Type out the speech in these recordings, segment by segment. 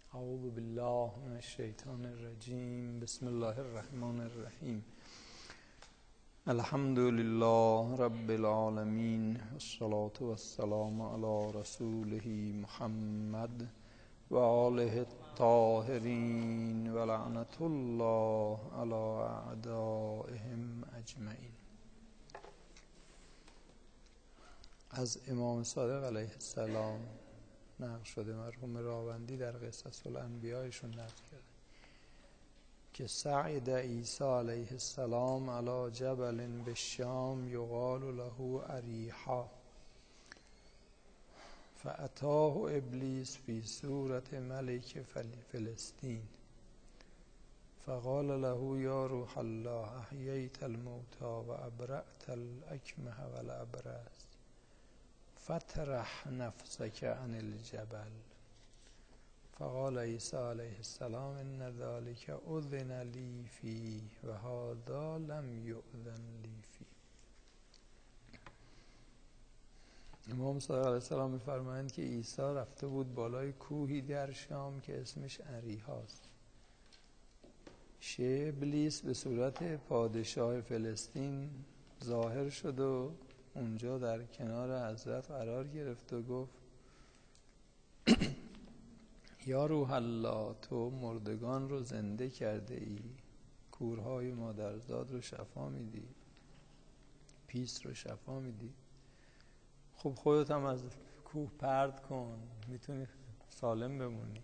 اعوذ بالله من الشیطان الرجیم. بسم الله الرحمن الرحیم. الحمد لله رب العالمین، والصلاة والسلام علی رسوله محمد و آله الطاهرین و لعنت الله علی اعدائهم اجمعین. از امام صادق علیه السلام نقل شده، مرحوم راوندی در قصص الانبیایشون نقل کرده که صعد عیسی علیه السلام علی جبل بالشام یقال له اریحا فاتاه ابلیس فی صورت ملک فلسطین فقال له یا روح الله احییت الموتى و ابرأت الاکمه والابرص فاطرح نفسك عن الجبل. فقال عیسی علیه السلام ان ذلك اذن لی فیه و هذا لم یؤذن لی فیه. امام صادق علیه السلام می‌فرمایند که عیسی رفته بود بالای کوهی در شام که اسمش اریحاست. ابلیس به صورت پادشاه فلسطین ظاهر شد و اونجا در کنار حضرت قرار گرفت و گفت یا روح الله، تو مردگان رو زنده کرده ای، کورهای مادرزاد رو شفا میدی، پیس رو شفا میدی، خب خودت هم از کوه پرت کن، میتونی سالم بمونی.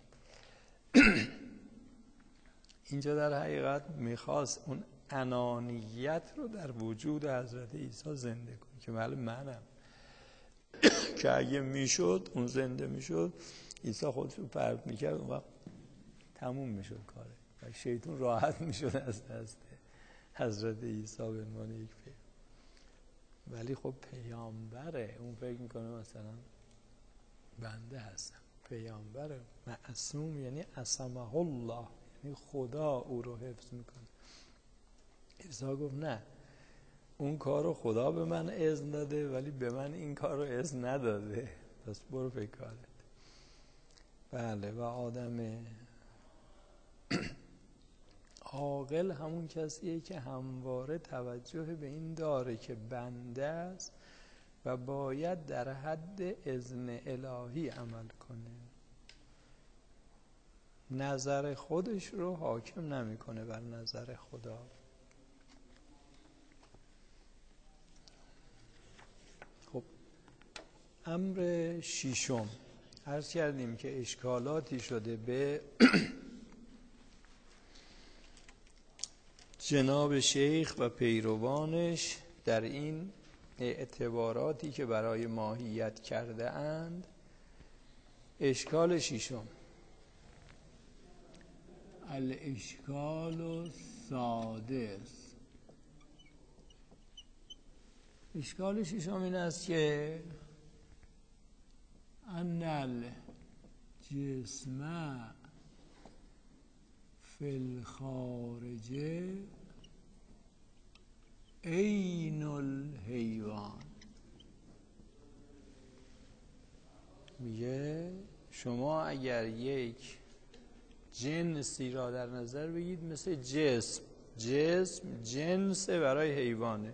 اینجا در حقیقت میخواست اون انانیت رو در وجود حضرت عیسی زنده کنه که منم که اگه میشد اون زنده میشد، عیسی خودش رو پرت میکرد، اون وقت تموم میشد کاره و شیطان راحت میشد از دست حضرت عیسی به عنوان یک پیامبر. ولی خب پیامبره، اون فکر میکنه مثلا بنده هستم. پیامبره معصوم، یعنی عصمه الله، یعنی خدا او رو حفظ میکنه. عیسی گفت نه، اون کار رو خدا به من اذن داده ولی به من این کار رو اذن نداده، پس برو به کارت. بله، و آدم عاقل همون کسیه که همواره توجه به این داره که بنده است و باید در حد اذن الهی عمل کنه، نظر خودش رو حاکم نمیکنه بر نظر خدا. خب امر ششم، عرض کردیم که اشکالاتی شده به جناب شیخ و پیروانش در این اعتباراتی که برای ماهیت کرده اند. اشکال ششم، الاشکال السادس. اشکال ششم این است که ان الجسم فی الخارج عین الحیوان. میگه شما اگر یک جنسی را در نظر بگیرید مثل جسم جنس برای حیوانه،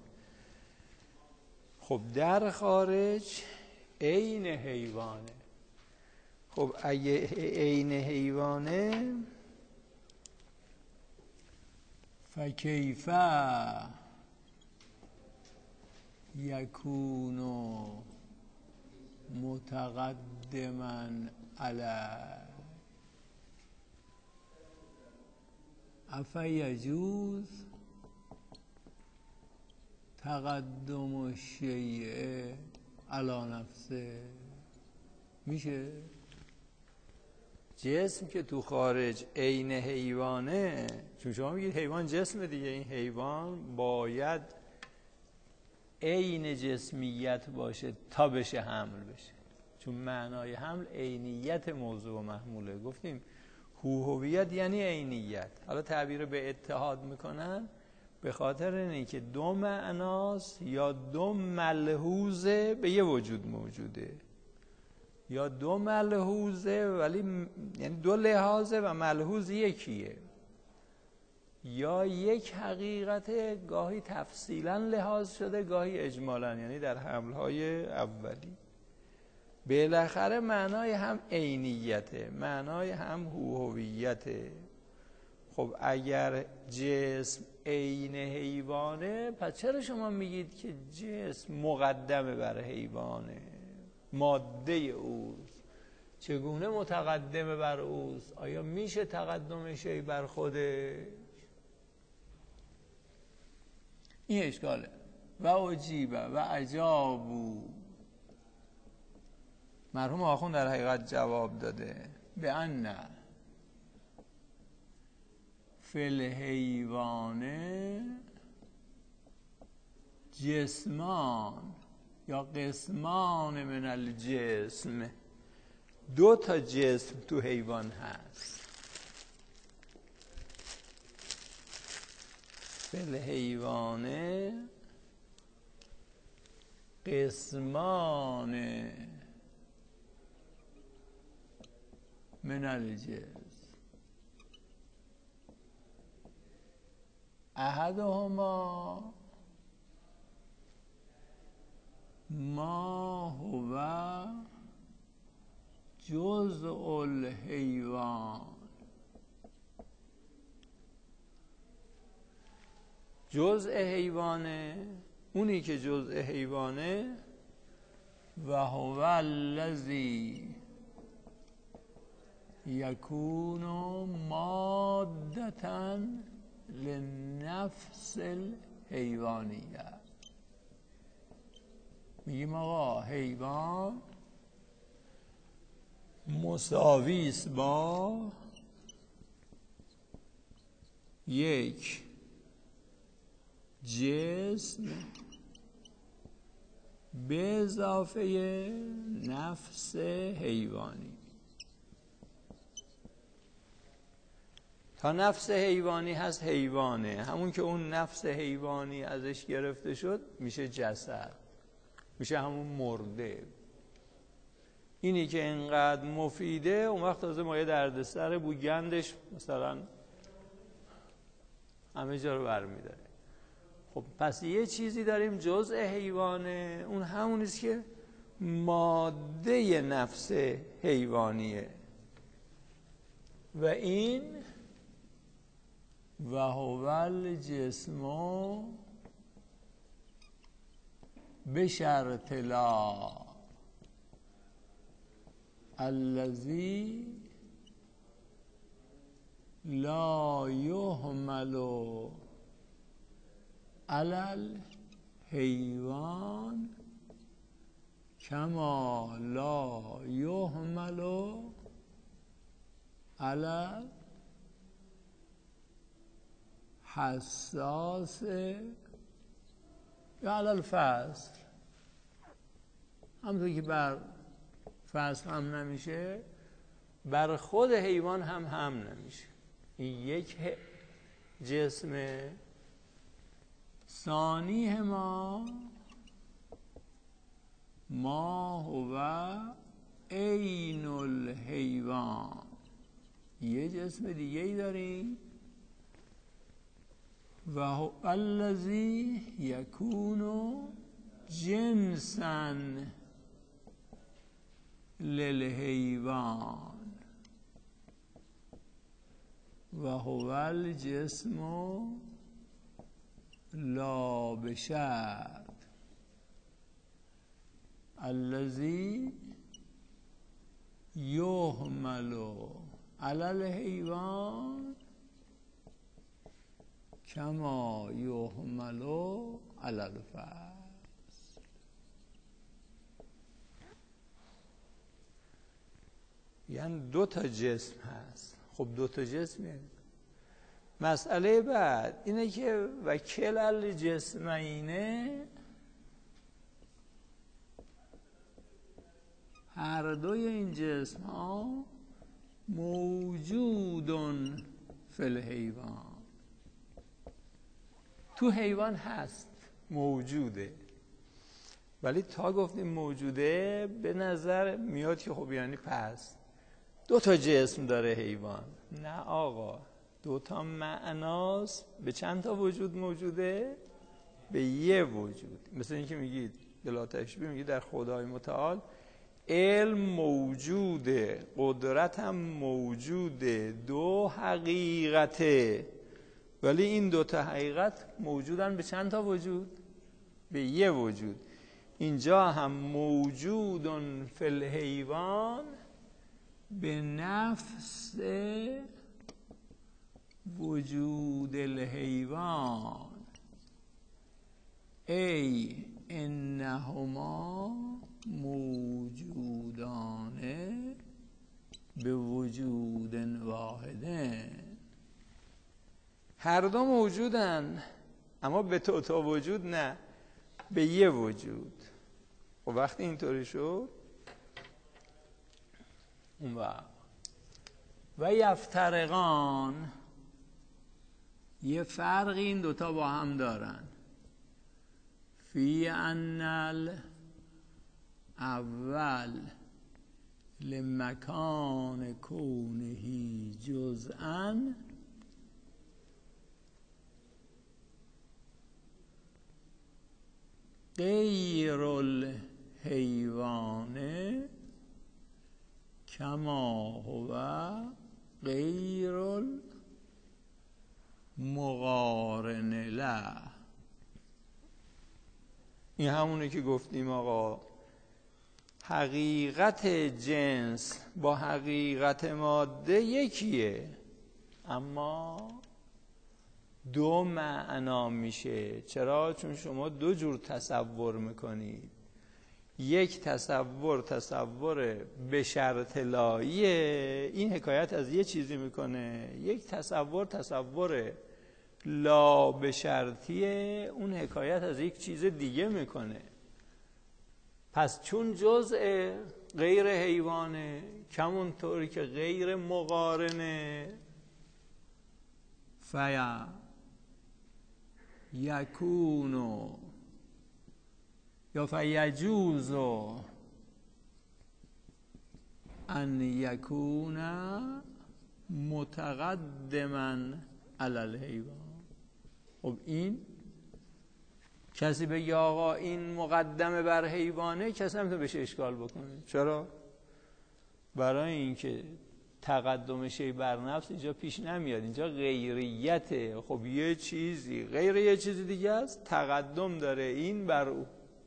خب در خارج عین حیوانه. خب اگه عین حیوانه فکیف یکون متقدما علی افیجوز تقدم الشیء علی نفسه. میشه جسم که تو خارج عین حیوانه، چون شما میگید حیوان جسم دیگه، این حیوان باید عین جسمیت باشه تا بشه حمل بشه، چون معنای حمل عینیت موضوع و محموله. گفتیم هویت یعنی عینیت. حالا تعبیر به اتحاد میکنن به خاطر اینه که دو معناست یا دو ملحوظه به یه وجود موجوده، یا دو ملحوظه ولی یعنی دو لحاظه و ملحوظ یکیه، یا یک حقیقت گاهی تفصیلا لحاظ شده گاهی اجمالا، یعنی در حملهای اولی. بالاخره معنای هم عینیته، معنای هم هویته. خب اگر جسم عین حیوانه، پس چرا شما میگید که جسم مقدمه بر حیوانه؟ ماده اوست، چگونه متقدمه بر اوست؟ آیا میشه تقدم شی بر خودش؟ این اشکاله. و عجیبه و عجابو، مرحوم آخوند در حقیقت جواب داده به ان فی الحیوان جسمان یا قسمان من الجسم، دو تا جسم تو حیوان هست. فی الحیوان قسمان من الجسم، احدهما ما هو جزء الحیوان، جزء حیوانه، اونی که جزء حیوانه، و هو الذی یکون مادة لنفس الحیوانیه. میگیم آقا حیوان مساوی است با یک جسم به اضافه نفس حیوانی. تا نفس حیوانی هست حیوانه، همون که اون نفس حیوانی ازش گرفته شد میشه جسد، میشه همون مرده. اینی که اینقدر مفیده، اون وقت تازه مایه دردسر بوگندش مثلا همه جا رو برمیداره. خب پس یه چیزی داریم جزء حیوانه، اون همونیست که ماده نفس حیوانیه، و این و هو الجسم بشرط لا الذی لا یحمل علی الحیوان کما لا یحمل علی حساس یا علی الفصل. همونطور که بر فصل هم نمیشه، بر خود حیوان هم نمیشه. این یک جسم. ثانی ما هو عین الحیوان، یه جسم دیگه ای داریم، و هو الذی یکون جنسا للحیوان و هو الجسم لا بشرط الذی یحمل علی الحیوان کما یحمل علی الفصل. یعنی دو تا جسم هست. خب دو تا جسمه. مسئله بعد اینه که و کل الجسمینه، هر دوی این جسم ها موجودن فی الحیوان، تو حیوان هست، موجوده. ولی تا گفتیم موجوده به نظر میاد که خب یعنی پس 2 تا جسم داره حیوان. نه آقا، 2 تا معناست. به چند تا وجود موجوده؟ به یه وجود. مثل اینکه میگید بلا تشبیه، میگید در خدای متعال علم موجوده، قدرت هم موجوده، 2 حقیقته، ولی این 2 تا حقیقت موجودن به چند تا وجود؟ به یه وجود. اینجا هم موجودن فی الحیوان به نفس وجود الحیوان ای انهما موجودان به وجود واحده. هر دو موجودن اما به 2 تا وجود نه، به یه وجود. و وقتی اینطوری شد اون و یفترقان، یه فرقی این 2 تا با هم دارن. فی ان الاول لمکان کونه جزءا غیر الحیوان کما هو غیر المقارن له. این همونه که گفتیم آقا، حقیقت جنس با حقیقت ماده یکیه، اما 2 معنا میشه. چرا؟ چون شما 2 جور تصور میکنید. یک تصور به شرط لاییه، این حکایت از یه چیزی میکنه. یک تصور لا به شرطیه، اون حکایت از یک چیز دیگه میکنه. پس چون جزء غیر حیوانه، کمونطوری که غیر مقارنه، یکونو یا فیجوزو ان یکون متقدما علی الحیوان. خب این کسی بگه آقا این مقدمه بر حیوانه، کسی نمیتونه بهش اشکال بکنه. چرا؟ برای اینکه تقدم شی بر نفس اینجا پیش نمیاد، اینجا غیریته. خب یه چیزی غیر یه چیزی دیگه است، تقدم داره این بر او.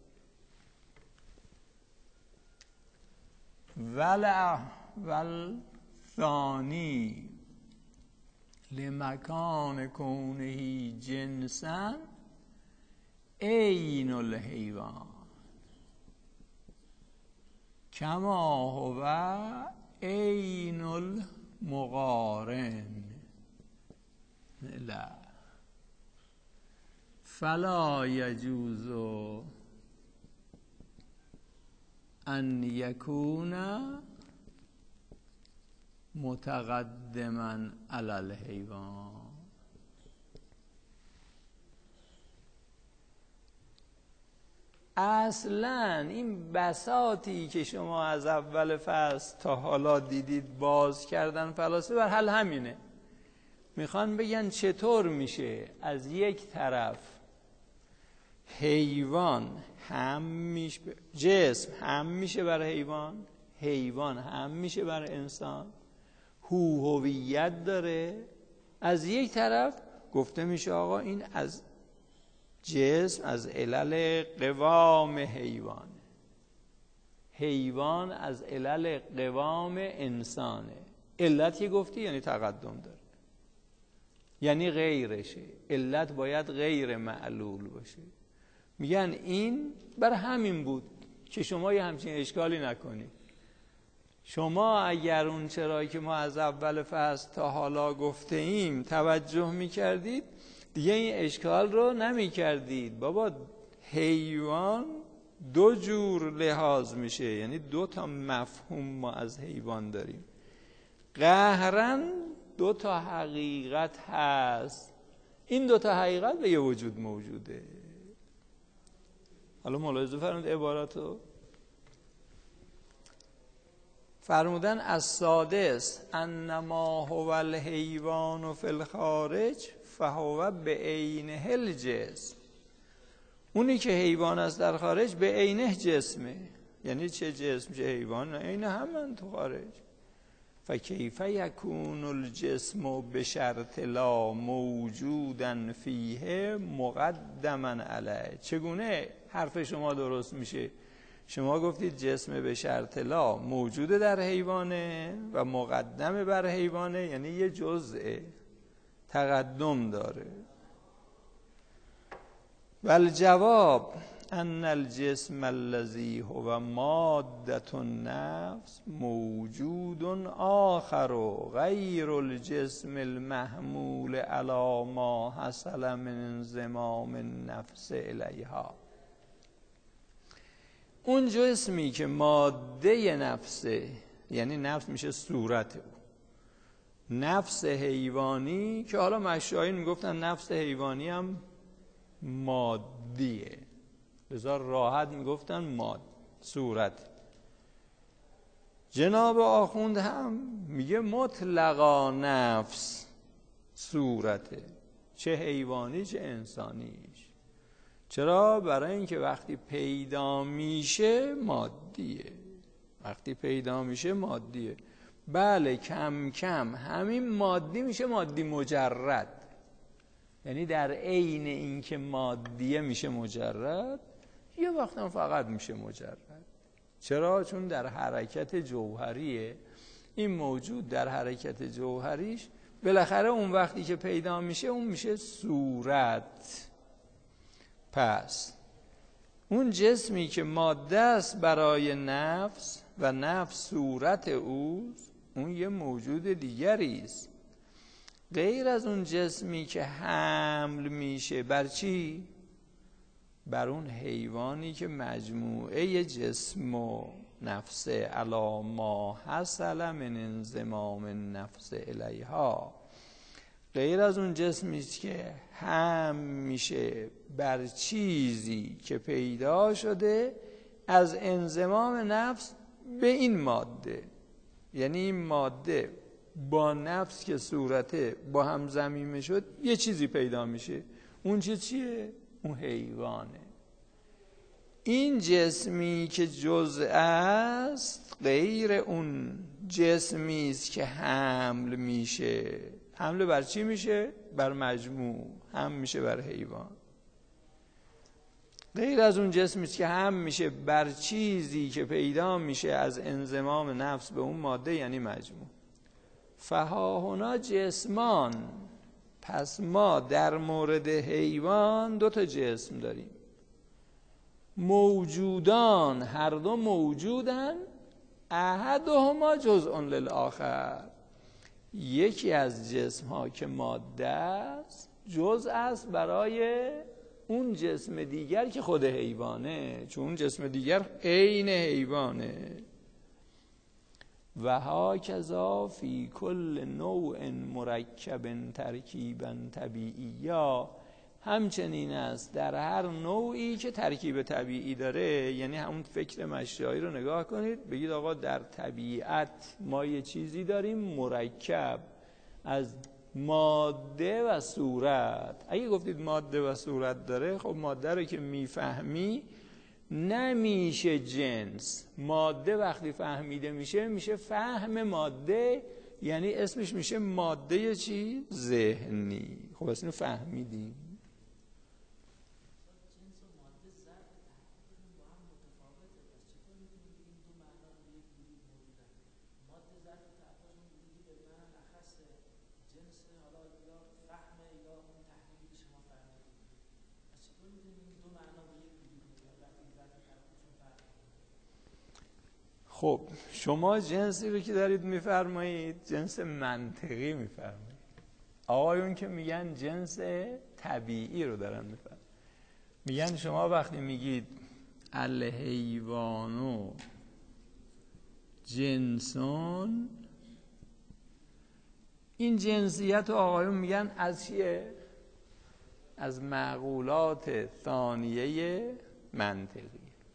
ثانی لمکان کونه جنسا عین الحیوان کما هو عین المقارن لا فلا یجوز ان یکون متقدما علی الحیوان. اصلا این بساطی که شما از اول فصل تا حالا دیدید باز کردن فلاسفه بر حل همینه. میخوان بگن چطور میشه از یک طرف حیوان هم میشه، جسم هم میشه بر حیوان، حیوان هم میشه بر انسان، هویت داره. از یک طرف گفته میشه آقا این از جسم از علل قوام حیوان، حیوان از علل قوام انسانه. علت که گفتی یعنی تقدم داره، یعنی غیرشه. علت باید غیر معلول باشه. میگن این بر همین بود که شما یه همچین اشکالی نکنید. شما اگر اون چرایی که ما از اول فصل تا حالا گفته ایم توجه میکردید، دیگه این اشکال رو نمی کردید. بابا حیوان 2 جور لحاظ میشه، یعنی 2 تا مفهوم ما از حیوان داریم. قهرن 2 تا حقیقت هست، این 2 تا حقیقت به یه وجود موجوده. حالا ملاحظه فرمودید عباراتو. فرمودن السادس انما هو الحیوان فی الخارج فهو به عینه الجسم. اونی که حیوان است در خارج به عینه جسمه. یعنی چه جسم چه حیوان عین همن تو خارج. فکیف یکون الجسم بشرط لا موجودا فیه مقدما علیه. چگونه حرف شما درست میشه؟ شما گفتید جسم به شرط لا موجوده در حیوانه و مقدم بر حیوانه، یعنی یه جزء تقدم داره. والجواب ان الجسم الذي هو مادة النفس موجود آخر غیر الجسم المحمول على ما حصل من انضمام النفس الیها. اون جسمی که ماده نفسه، یعنی نفس میشه صورت او، نفس حیوانی که حالا مشایخ میگفتن نفس حیوانی هم مادیه، بذار راحت میگفتن ماد صورت. جناب آخوند هم میگه مطلقا نفس صورته، چه حیوانی چه انسانیش. چرا؟ برای اینکه وقتی پیدا میشه مادیه. وقتی پیدا میشه مادیه. بله کم کم همین مادی میشه مادی مجرد، یعنی در عین اینکه مادیه میشه مجرد، یه وقت هم فقط میشه مجرد. چرا؟ چون در حرکت جوهریه این موجود، در حرکت جوهریش بالاخره اون وقتی که پیدا میشه اون میشه صورت. پس اون جسمی که ماده است برای نفس و نفس صورت اوست، اون یه موجود دیگری است غیر از اون جسمی که حمل میشه بر چی؟ بر اون حیوانی که مجموعه جسم و نفس علی ما حصل من انضمام النفس الیها. غیر از اون جسمی که حمل میشه بر چیزی که پیدا شده از انضمام نفس به این ماده. یعنی این ماده با نفس که صورته با هم ضمیمه شد یه چیزی پیدا میشه. اون چیز چیه؟ اون حیوانه. این جسمی که جزء است غیر اون جسمی است که حمل میشه. حمل بر چی میشه؟ بر مجموع. حمل میشه بر حیوان. غیر از اون جسمی است که حمل میشه بر چیزی که پیدا میشه از انضمام نفس به اون ماده، یعنی مجموع. فهاهنا جسمان. پس ما در مورد حیوان دو تا جسم داریم. موجودان، هر دو موجودن. احدهما جزء للآخر. یکی از جسم ها که ماده است جزء است برای اون جسم دیگر که خود حیوانه، چون اون جسم دیگر عین حیوانه. و هاکذا فی کل نوع مرکب ترکیبا طبیعیا. همچنین است در هر نوعی که ترکیب طبیعی داره. یعنی همون فکر مشایی رو نگاه کنید، بگید آقا در طبیعت ما یه چیزی داریم مرکب از ماده و صورت. اگه گفتید ماده و صورت داره، خب ماده رو که میفهمی نمیشه جنس. ماده وقتی فهمیده میشه میشه فهم ماده، یعنی اسمش میشه ماده چی؟ ذهنی. خب اصلا فهمیدیم. خب شما جنسی رو که دارید میفرمایید جنس منطقی میفرمایید. آقایون که میگن جنس طبیعی رو دارن میفرمایید. میگن شما وقتی میگید الحیوانو جنسون، این جنسیت رو آقایون میگن از چیه؟ از معقولات ثانیه منطقیه.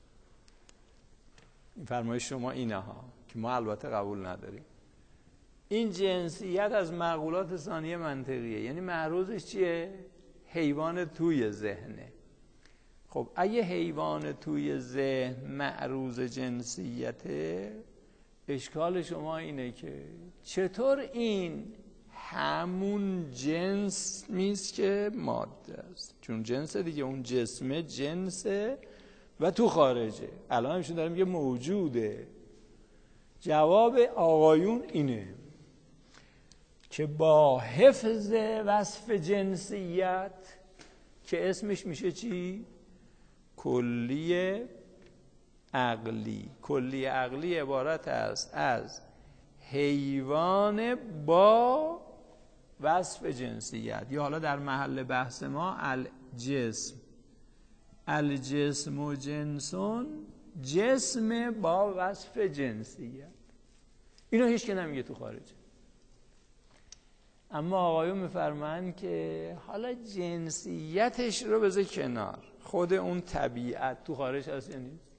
این فرمایش شما اینه ها که ما البته قبول نداریم. این جنسیت از معقولات ثانیه منطقیه، یعنی معروضش چیه؟ حیوان توی ذهنه. خب اگه حیوان توی ذهن معروض جنسیته، اشکال شما اینه که چطور این همون جنس نیست که ماده است، چون جنس دیگه، اون جسمه جنسه و تو خارجه. الان همشون داریم یه موجوده. جواب آقایون اینه که با حفظ وصف جنسیت که اسمش میشه چی؟ کلی عقلی. کلی عقلی عبارت است از حیوان با وصف جنسیت، یا حالا در محل بحث ما الجسم. الجسم و جنسون، جسم با وصف جنسیت. اینو هیچ که نمیگه تو خارجه. اما آقایون میفرمایند که حالا جنسیتش رو بذار کنار، خود اون طبیعت تو خارج هست یا نیست؟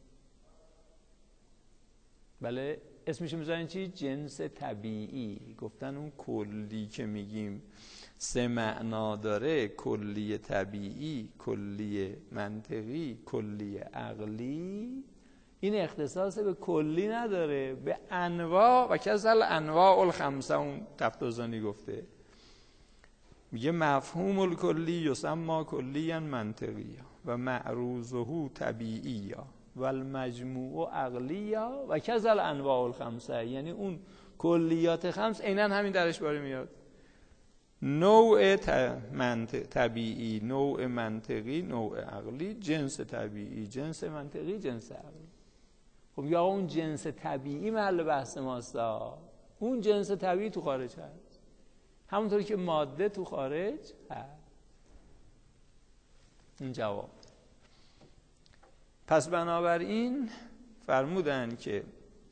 بله، اسمش میذارن چی؟ جنس طبیعی. گفتن اون کلی که میگیم سه معنا داره، کلی طبیعی، کلی منطقی، کلی عقلی، این اختصاص به کلی نداره، به انواع و کذل انواع الخمسه. اون تفتازانی گفته، میگه مفهوم الکلی یسمى کلیا منطقیا و معروضه طبیعیا و المجموع عقلیا و کذل انواع الخمسه. یعنی اون کلیات خمس عیناً همین درش باره میاد. نوع طبیعی، نوع منطقی، نوع عقلی، جنس طبیعی، جنس منطقی، جنس عقلی. خب یا اون جنس طبیعی محل بحث ماستا، اون جنس طبیعی تو خارج هست، همونطور که ماده تو خارج هست. این جواب. پس بنابراین فرمودن که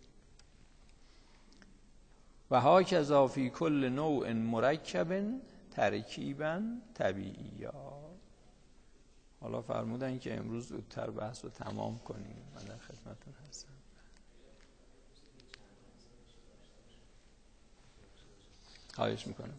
و هاکذا فی کل نوع مرکب ترکیبا طبیعیا. حالا فرمودن که امروز زودتر بحث رو تمام کنیم. من در خدمتتون هستم. خواهش میکنم.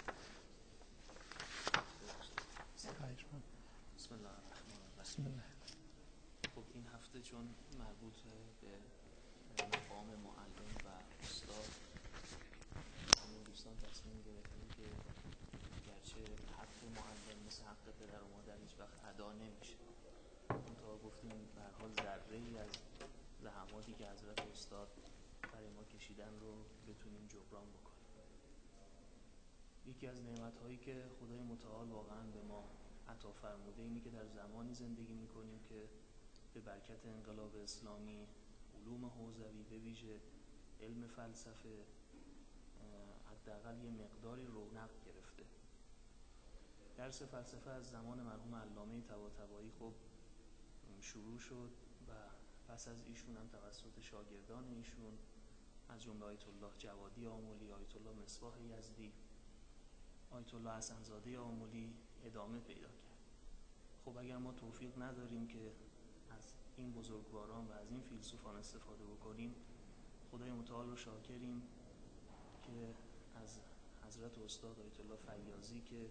بسم الله. خب این هفته چون مربوط به مقام معلم و استاد، همین دوستان تصمیم گرفتیم که گرچه حق معلم مثل حق پدر و مادر هیچ وقت ادا نمیشه، منتها گفتیم به هر حال ذره‌ای از زحماتی که حضرت استاد برای ما کشیدن رو بتونیم جبران بکنیم. یکی از نعمت‌هایی که خدای متعال واقعاً به ما عطا فرموده اینی که در زمانی زندگی می‌کنیم که به برکت انقلاب اسلامی علوم حوزوی به ویژه علم فلسفه حداقل یه مقداری رونق گرفته. درس فلسفه از زمان مرحوم علامه طباطبایی خب شروع شد و پس از ایشون هم توسط شاگردان ایشون از جمله آیت الله جوادی آملی، آیت الله مصباح یزدی، آیت الله حسن‌زاده آملی ادامه پیدا کرد. خب اگر ما توفیق نداریم که از این بزرگواران و از این فیلسوفان استفاده بکنیم، خدای متعال رو شاکریم که از حضرت استاد آیت الله فیاضی که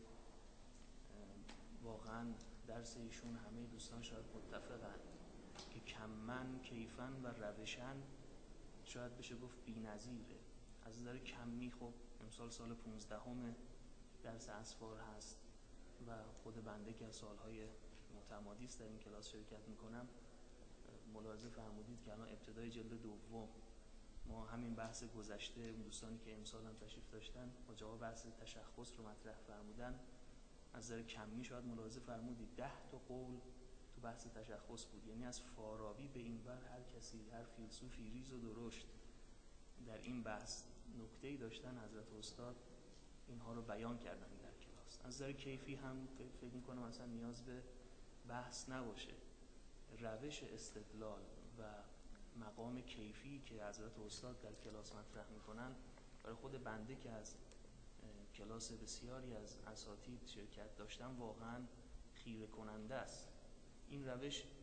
واقعا درس ایشون همه دوستان شاید متفقن که کمن کیفن و روشن شاید بشه گفت بی‌نظیره. از نظر کمی خب امسال سال 15 درس اسفار هست و خود بنده که از سالهای متمادی است در این کلاس شرکت میکنم، ملاحظه فرمودید که الان ابتدای جلد دوم ما همین بحث گذشته اون دوستانی که امسال هم تشریف داشتن با جواب بحث تشخص رو مطرح فرمودن، از نظر کمی شاید ملاحظه فرمودید 10 تا قول تو بحث تشخص بود. یعنی از فارابی به این بر هر کسی، هر فیلسوفی ریز و درشت در این بحث نکته‌ای داشتن، حضرت استاد اینها رو بیان کردن در کلاس. از نظر کیفی هم فکر می‌کنم اصلا نیاز به بحث نباشه. روش استدلال و مقام کیفی که حضرت استاد در کلاس مطرح می‌کنن برای خود بنده که از کلاس بسیاری از اساتید شرکت داشتم واقعاً خیره کننده است. این روش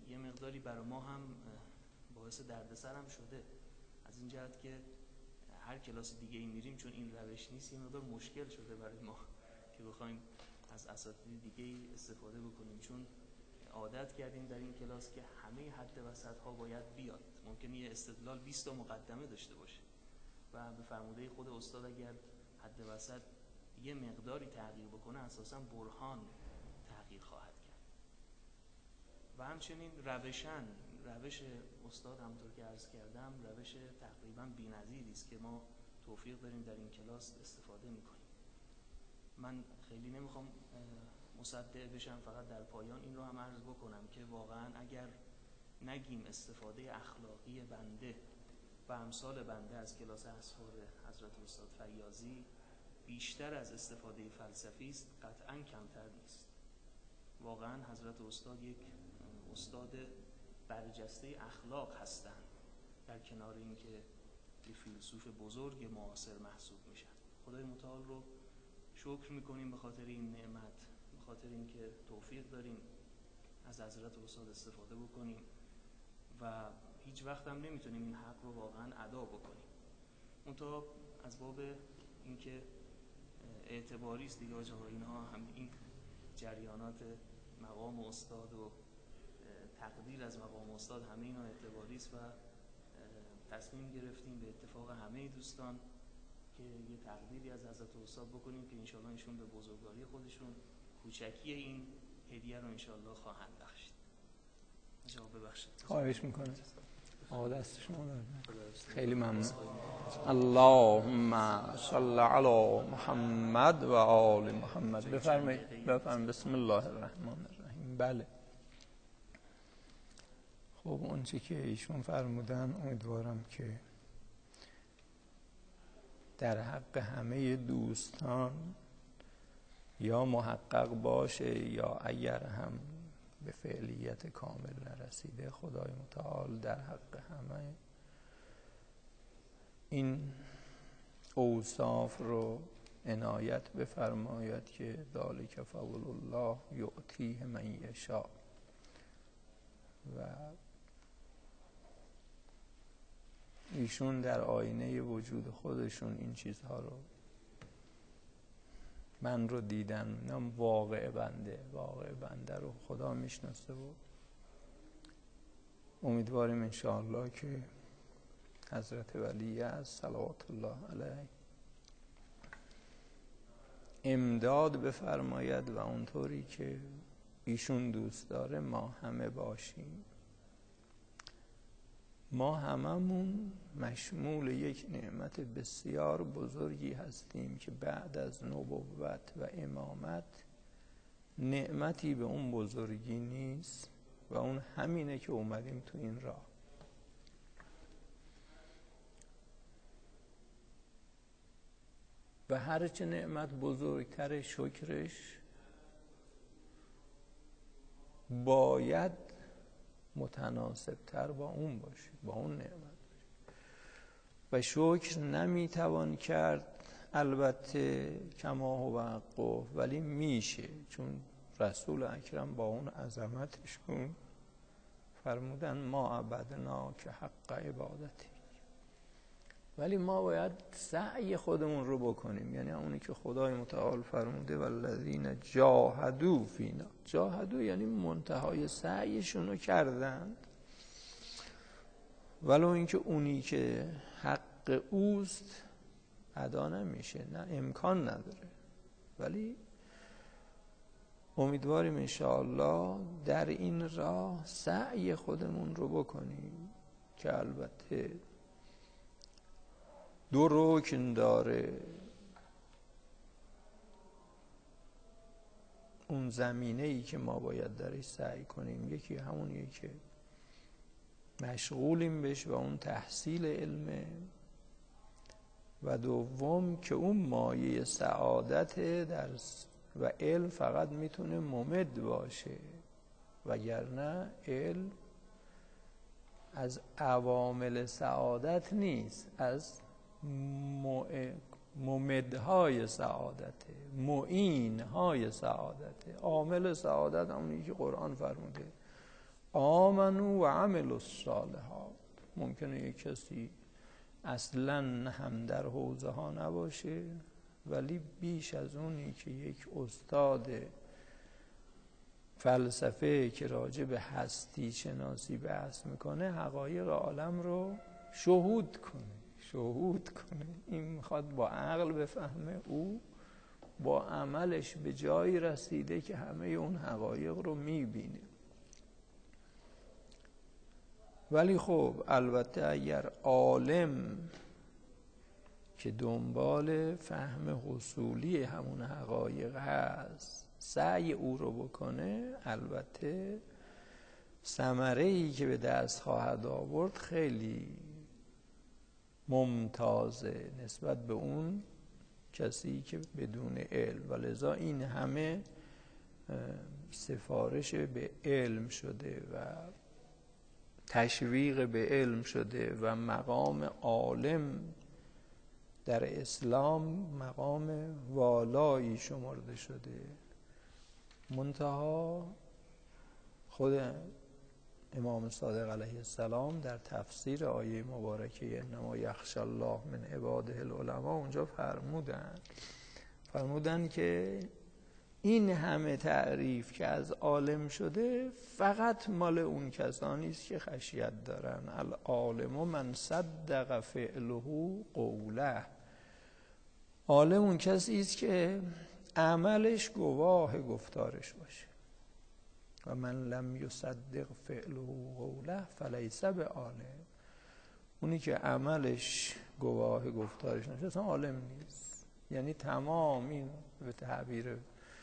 یه مقداری برای ما هم باعث دردسر هم شده، از این جهت که هر کلاس دیگه ای میریم چون این روش نیست، یه مقدار مشکل شده برای ما که بخوایم از اساتید دیگه ای استفاده بکنیم، چون عادت کردیم در این کلاس که همه حد وسط ها باید بیاد. ممکنه یه استدلال 20 تا مقدمه داشته باشه و به فرموده خود استاد اگر حد وسط یه مقداری تغییر بکنه اساسا برهان تغییر خواهد کرد. و همچنین روش استاد همونطور که عرض کردم روش تقریبا بی‌نظیری است که ما توفیق داریم در این کلاس استفاده میکنیم. من خیلی نمیخوام مصدع بشم، فقط در پایان این رو هم عرض بکنم که واقعا اگر نگیم استفاده اخلاقی بنده و امثال بنده از کلاس اسفار حضرت استاد فیاضی بیشتر از استفاده فلسفی است، قطعا کمتر نیست. واقعا حضرت استاد یک استاد برجسته اخلاق هستند، در کنار اینکه یه فیلسوف بزرگ معاصر محسوب میشن. خدای متعال رو شکر میکنیم به خاطر این نعمت، به خاطر اینکه توفیق داریم از حضرت استاد استفاده بکنیم و هیچ وقت هم نمیتونیم این حق رو واقعا ادا بکنیم. منتها از باب اینکه اعتباری است دیگه آقا، اینها هم این جریانات مقام استاد و تقدیر از مقام استاد همه اینا اعتباری است و تصمیم گرفتیم به اتفاق همه دوستان که یه تقدیری از حضرت استاد بکنیم که انشالله ایشون به بزرگواری خودشون کوچکی این هدیه رو انشالله خواهند بخشید. جواب ببخشید. خواهش میکنم. آقا دست شما درد. خیلی ممنون. اللهم صل علی محمد و آل محمد. بفرمایید. بسم الله الرحمن الرحیم. بله. خب اون چی که ایشون فرمودن امیدوارم که در حق همه دوستان یا محقق باشه یا اگر هم به فعلیت کامل نرسیده، خدای متعال در حق همه این اوصاف رو عنایت بفرماید که ذالک فضل الله یعطیه من یشاء. و ایشون در آینه وجود خودشون این چیزها رو، من رو دیدن، نام واقع بنده رو خدا میشناسه و امیدواریم انشاءالله که حضرت ولی از صلوات الله علیه امداد بفرماید و اونطوری که ایشون دوست داره ما همه باشیم. ما هممون مشمول یک نعمت بسیار بزرگی هستیم که بعد از نبوت و امامت نعمتی به اون بزرگی نیست و اون همینه که اومدیم تو این راه. و هرچه نعمت بزرگتر شکرش باید متناسب تر با اون باشه، با اون نعمت باشه. و شکر نمیتوان کرد البته کما هو حقه، ولی میشه، چون رسول اکرم با اون عظمتشون فرمودن ما عبدنا که حق عبادتی. ولی ما باید سعی خودمون رو بکنیم، یعنی اونی که خدای متعال فرموده والذین جاهدوا فینا. جاهدوا یعنی منتهای سعیشون رو کردند، ولو اینکه اونی که حق اوست ادا نمیشه، نه امکان نداره. ولی امیدواریم انشاءالله در این راه سعی خودمون رو بکنیم که البته دو رکن داره. اون زمینه‌ای که ما باید درش سعی کنیم، یکی همونیه که مشغولیم بش و اون تحصیل علمه، و دوم که اون مایه سعادت درس و علم فقط میتونه ممد باشه، وگرنه علم از عوامل سعادت نیست، از ممدهای سعادته، معینهای سعادته. عامل سعادت همونی که قرآن فرموده آمنوا و عملوا الصالحات. ممکنه یک کسی اصلا هم در حوزه ها نباشه، ولی بیش از اونی که یک استاد فلسفه که راجع به هستی شناسی بحث میکنه حقایق عالم رو شهود کنه. این میخواد با عقل بفهمه، او با عملش به جایی رسیده که همه اون حقایق رو میبینه. ولی خب البته اگر عالم که دنبال فهم حصولی همون حقایق هست سعی او رو بکنه، البته ثمره‌ای که به دست خواهد آورد خیلی ممتازه نسبت به اون کسی که بدون علم. و لذا این همه سفارش به علم شده و تشویق به علم شده و مقام عالم در اسلام مقام والایی شمرده شده. منتها خود امام صادق علیه السلام در تفسیر آیه مبارکه انما یخشی الله من عباده العلماء اونجا فرمودن که این همه تعریف که از عالم شده فقط مال اون کسانی است که خشیت دارن. العالم من صدق فعله قوله. عالم اون کسی است که عملش گواه گفتارش باشه. و من لم یصدق فعله قوله فلیس بعالم. اونی که عملش گواه گفتارش نشه اصلا عالم نیست. یعنی تمام این به تعبیر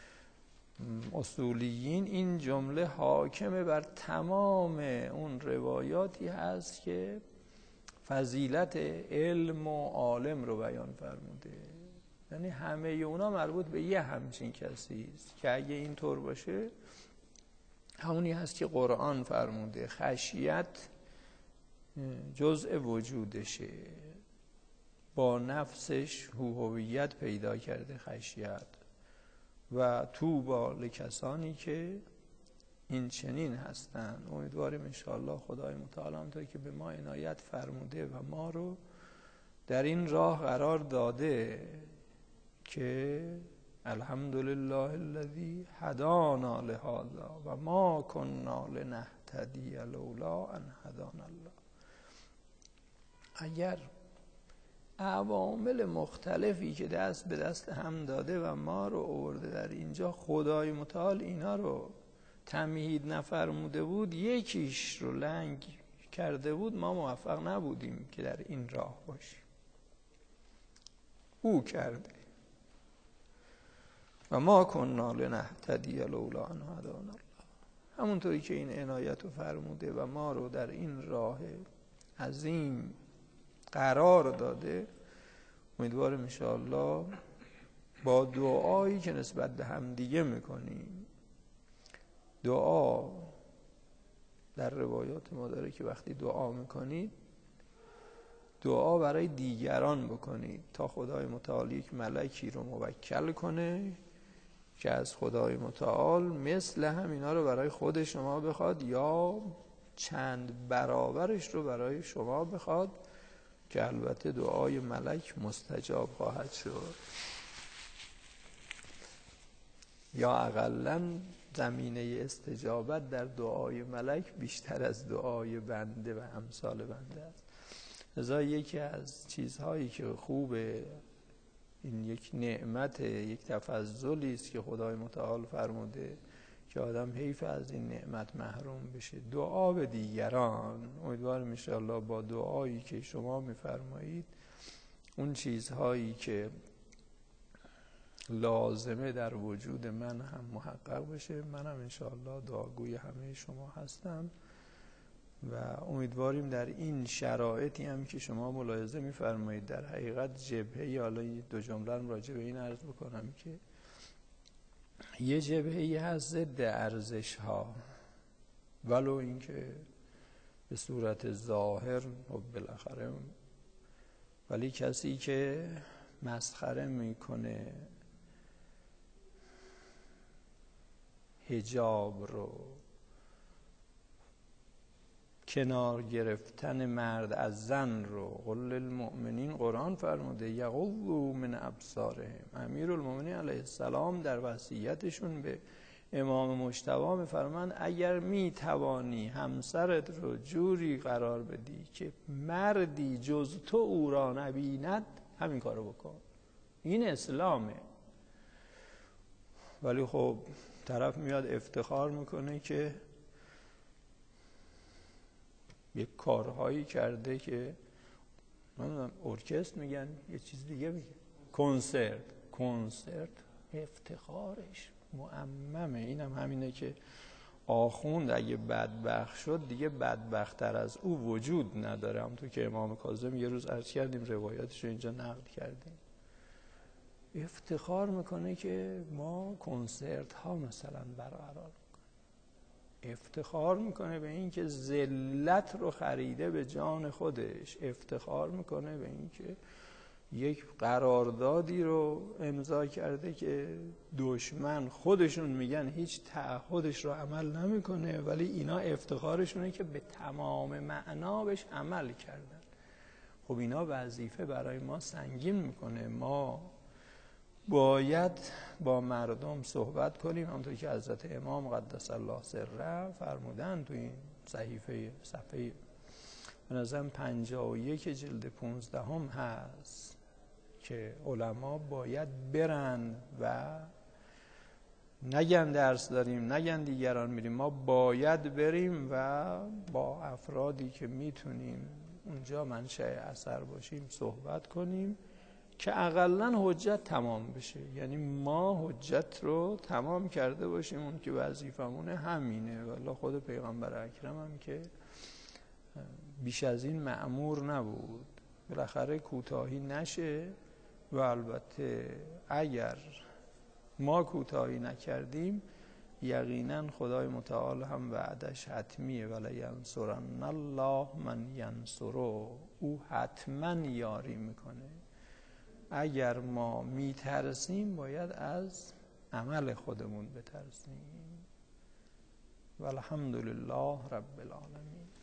اصولیین این جمله حاکمه بر تمام اون روایاتی هست که فضیلت علم و عالم رو بیان فرموده. یعنی همه اونا مربوط به یه همچین کسی است که اگه این طور باشه همونی هست که قرآن فرموده خشیت جزء وجودشه، با نفسش هویت پیدا کرده خشیت. و طوبی لکسانی که این چنین هستند. امیدواریم انشاءالله خدای متعال همونطور که به ما عنایت فرموده و ما رو در این راه قرار داده که الحمدلله الذی هدانا لهذا و ما کنا لنهتدی لولا ان هدانا الله. اگر عوامل مختلفی که دست به دست هم داده و ما رو آورده در اینجا خدای متعال اینا رو تمهید نفرموده بود، یکیش رو لنگ کرده بود، ما موفق نبودیم که در این راه باشیم. او کرده و ما کنا لنهتدی لولا ان هدانا الله. همونطوری که این عنایت رو فرموده و ما رو در این راه عظیم قرار داده، امیدوارم انشاءالله با دعایی که نسبت به هم دیگه میکنیم. دعا در روایات ما داره که وقتی دعا میکنید دعا برای دیگران بکنید تا خدای متعال یک ملکی رو موکل کنه که از خدای متعال مثل همینا رو برای خود شما بخواد یا چند برابرش رو برای شما بخواد، که البته دعای ملک مستجاب خواهد شد یا اقلاً زمینه استجابت در دعای ملک بیشتر از دعای بنده و امثال بنده است. لذا یکی از چیزهایی که خوبه، این یک نعمت، یک تفضلی است که خدای متعال فرموده که آدم حیف از این نعمت محروم بشه، دعا به دیگران. امیدوارم ان شاءالله با دعایی که شما میفرمایید اون چیزهایی که لازمه در وجود من هم محقق بشه. منم ان شاءالله دعاگوی همه شما هستم و امیدواریم در این شرایطی هم که شما ملاحظه میفرمایید در حقیقت جبهه‌ای، حالا دو جمله راجع به این عرض بکنم که یه جبهه‌ای هست ضد ارزش ها، ولو اینکه به صورت ظاهر بالاخره، ولی کسی که مسخره میکنه حجاب رو، کنار گرفتن مرد از زن رو قل للمؤمنین قرآن فرموده یغضوا من ابصارهم. امیرالمؤمنین علیه السلام در وصیتشون به امام مجتبی میفرمان اگر میتوانی همسرت رو جوری قرار بدی که مردی جز تو او را نبیند همین کارو بکن. این اسلامه. ولی خب طرف میاد افتخار میکنه که یک کارهایی کرده که نمیدونم ارکستر میگن یه چیز دیگه میگن کنسرت افتخارش معممه. اینم همینه که آخوند اگه بدبخت شد دیگه بدبخت‌تر از او وجود نداره. همونطور که امام کاظم یه روز عرض کردیم روایاتش رو اینجا نقل کردیم. افتخار میکنه که ما کنسرت ها مثلا برقرار میکنه. افتخار میکنه به این که ذلت رو خریده به جان خودش. افتخار میکنه به این که یک قراردادی رو امضا کرده که دشمن خودشون میگن هیچ تعهدش رو عمل نمیکنه، ولی اینا افتخارشونه که به تمام معنا بهش عمل کردن. خب اینا وظیفه برای ما سنگین میکنه. ما باید با مردم صحبت کنیم، همونطور که حضرت امام قدس الله سره فرمودن تو این صفحه به نظرم 51 جلد 15 هست که علما باید برن و نگن درس داریم، نگن دیگران میریم، ما باید بریم و با افرادی که میتونیم اونجا منشأ اثر باشیم صحبت کنیم که اقلن حجت تمام بشه. یعنی ما حجت رو تمام کرده باشیم، اون که وظیفمونه همینه. والله خود پیغمبر اکرم هم که بیش از این مأمور نبود. بالاخره کوتاهی نشه و البته اگر ما کوتاهی نکردیم یقینا خدای متعال هم وعدش حتمیه. ولی ینصرن الله من ینصره. او حتما یاری میکنه. اگر ما میترسیم باید از عمل خودمون بترسیم. والحمدلله رب العالمین.